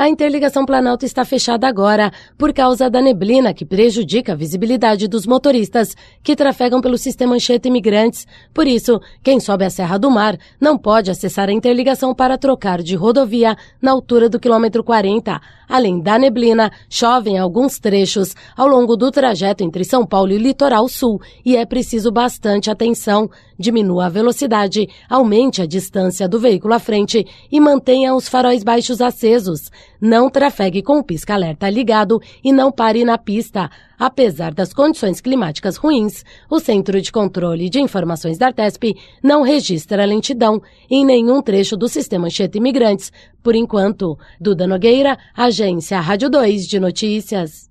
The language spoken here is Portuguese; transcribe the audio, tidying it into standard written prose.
A interligação Planalto está fechada agora por causa da neblina que prejudica a visibilidade dos motoristas que trafegam pelo sistema Anchieta Imigrantes. Por isso, quem sobe a Serra do Mar não pode acessar a interligação para trocar de rodovia na altura do quilômetro 40. Além da neblina, chove em alguns trechos ao longo do trajeto entre São Paulo e Litoral Sul e é preciso bastante atenção. Diminua a velocidade, aumente a distância do veículo à frente e mantenha os faróis baixos acesos. Não trafegue com o pisca-alerta ligado e não pare na pista. Apesar das condições climáticas ruins, o Centro de Controle de Informações da Artesp não registra lentidão em nenhum trecho do sistema Anchieta Imigrantes. Por enquanto, Duda Nogueira, Agência Rádio 2 de Notícias.